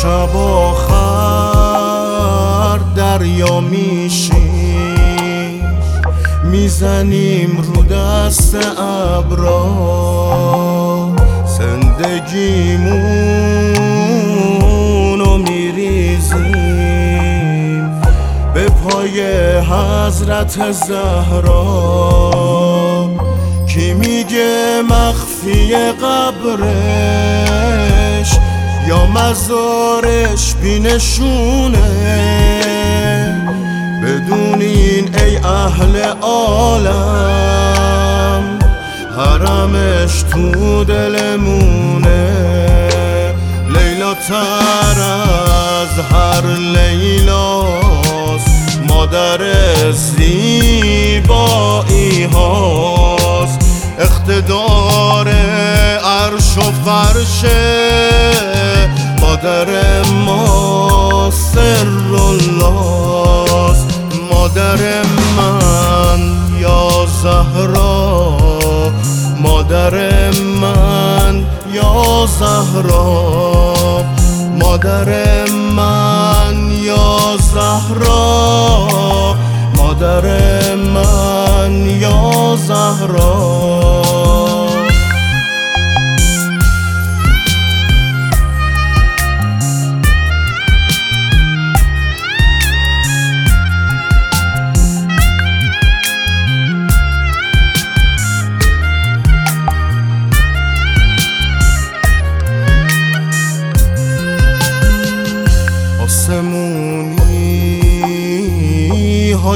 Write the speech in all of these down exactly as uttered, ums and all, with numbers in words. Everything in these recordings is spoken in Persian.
شب آخر دریا میشیم، میزنیم رو دست ابرا زندگیمونو میریزیم به پای حضرت زهرا. کی میگه مخفی قبرش یا مزارش بینشونه؟ بدونین ای اهل عالم حرمش تو دلمونه. لیلا تر از هر لیلاست، مادر زیبایی هاست، اقتدار عرش و فرشه، مادر ما سر الله. مادر من یا زهرا، مادر من یا زهرا، مادر من یا زهرا، مادر من یا زهرا. آسمونی ها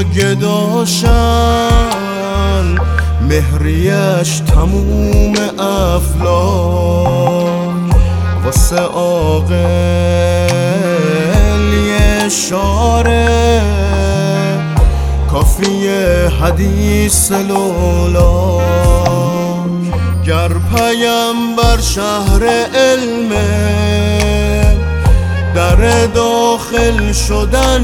گداشن، مهریش تموم افلاک، واسه عاقل یه اشاره کافیه حدیث لولا. گر پیمبر شهر علمه، در داخل شدن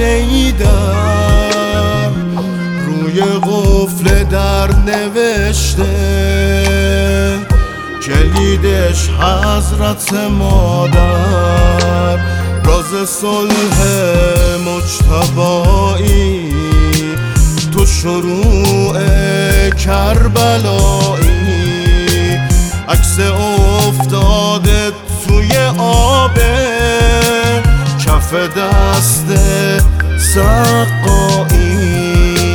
ایدر روی قفل در نوشته، کلیدش حضرت مادر. راز صلح مجتبایی تو شروع کربلایی، عکس افتاده توی آبه کف دست سقایی.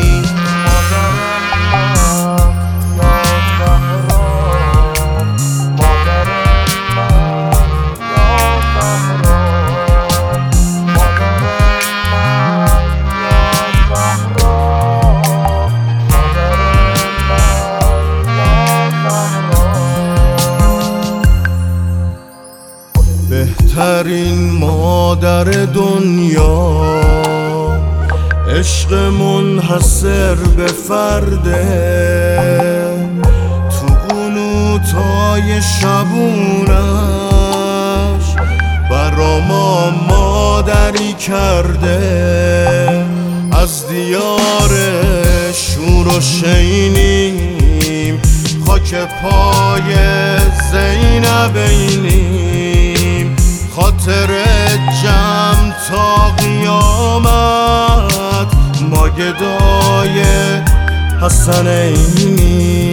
بهترین مادر دنیا، عشق منحصر به فرده، تو قنوتای شبونش برا ما مادری کرده. از دیار شور و شینیم، خاک پای زینبینیم، خاطر جمع تا قیامت ما گدای حسنینیم.